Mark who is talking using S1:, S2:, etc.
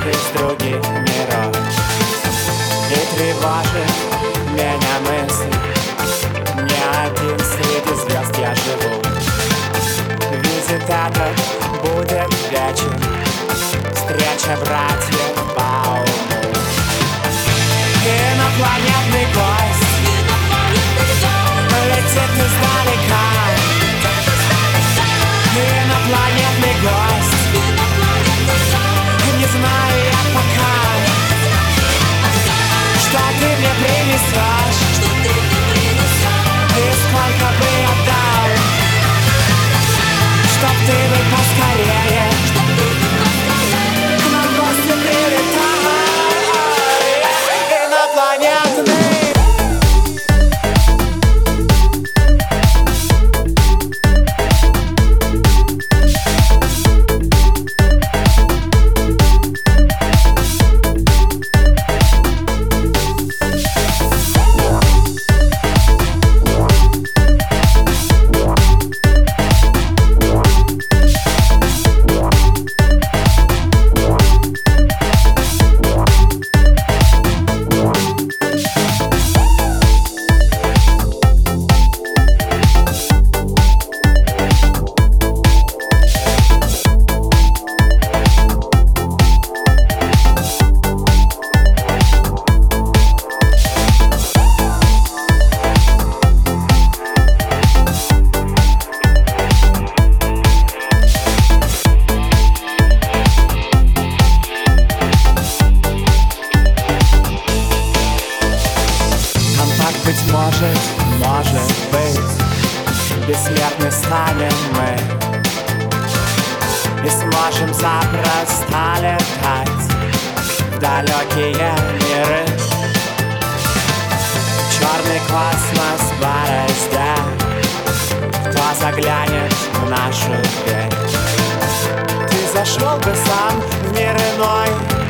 S1: из других миров. И тревожит меня мысль: не один среди звезд я живу. Визит этот будет вечен, встреча братьев по уму. Инопланетный гость летит издалека. Инопланетный гость, не знаю я пока, что ты мне принесешь и сколько бы я дал, чтоб ты бы поскорее к нам в гости прилетал. Инопланетный. Быть может быть, бессмертны станем мы и сможем запросто летать в далекие миры. Черный космос бороздя, кто заглянет в нашу дверь? Ты зашел бы сам в мир иной,